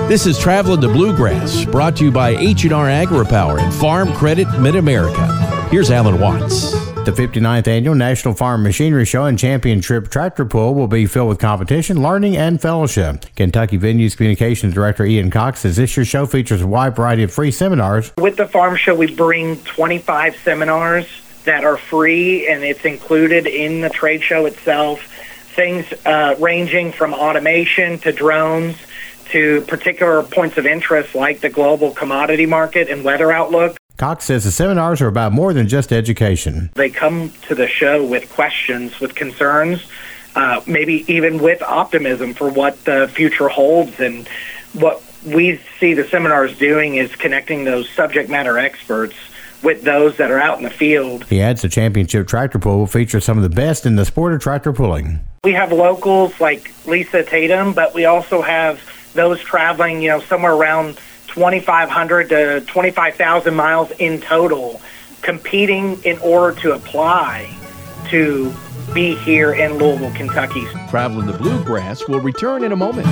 This is Traveling the Bluegrass, brought to you by H&R AgriPower and Farm Credit Mid-America. Here's Alan Watts. The 59th Annual National Farm Machinery Show and Championship Tractor Pull will be filled with competition, learning, and fellowship. Kentucky Venues Communications Director Ian Cox says this year's show features a wide variety of free seminars. With the farm show, we bring 25 seminars that are free, and it's included in the trade show itself. Things ranging from automation to drones to particular points of interest like the global commodity market and weather outlook. Cox says the seminars are about more than just education. They come to the show with questions, with concerns, maybe even with optimism for what the future holds. And what we see the seminars doing is connecting those subject matter experts with those that are out in the field. He adds the Championship Tractor Pull will feature some of the best in the sport of tractor pulling. We have locals like Lisa Tatum, but we also have those traveling, somewhere around 2,500 to 25,000 miles in total, competing in order to apply to be here in Louisville, Kentucky. Traveling the Bluegrass will return in a moment.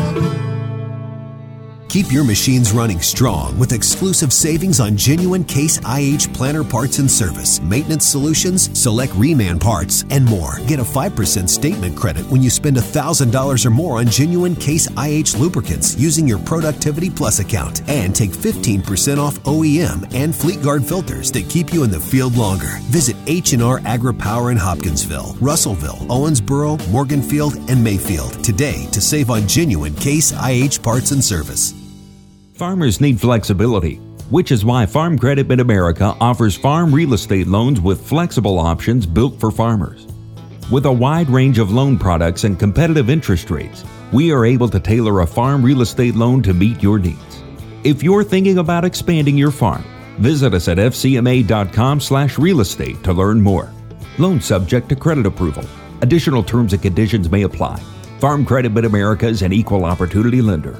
Keep your machines running strong with exclusive savings on genuine Case IH planter parts and service, maintenance solutions, select reman parts, and more. Get a 5% statement credit when you spend $1,000 or more on genuine Case IH lubricants using your Productivity Plus account. And take 15% off OEM and Fleetguard filters that keep you in the field longer. Visit H&R AgriPower in Hopkinsville, Russellville, Owensboro, Morganfield, and Mayfield today to save on genuine Case IH parts and service. Farmers need flexibility, which is why Farm Credit Mid-America offers farm real estate loans with flexible options built for farmers. With a wide range of loan products and competitive interest rates, we are able to tailor a farm real estate loan to meet your needs. If you're thinking about expanding your farm, visit us at fcma.com/real estate to learn more. Loan subject to credit approval. Additional terms and conditions may apply. Farm Credit Mid-America is an equal opportunity lender.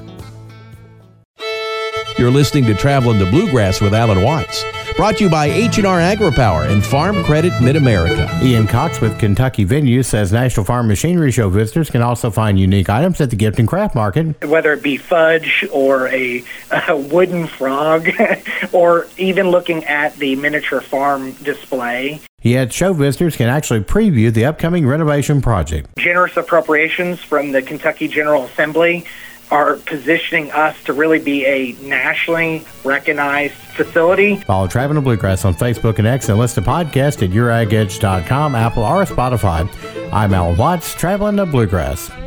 You're listening to Traveling the Bluegrass with Alan Watts, brought to you by H&R AgriPower and Farm Credit Mid-America. Ian Cox with Kentucky Venues says National Farm Machinery Show visitors can also find unique items at the gift and craft market. Whether it be fudge or a wooden frog or even looking at the miniature farm display. He adds show visitors can actually preview the upcoming renovation project. Generous appropriations from the Kentucky General Assembly are positioning us to really be a nationally recognized facility. Follow Traveling the Bluegrass on Facebook and X and listen to podcasts at youragedge.com, Apple, or Spotify. I'm Alan Watts, Traveling the Bluegrass.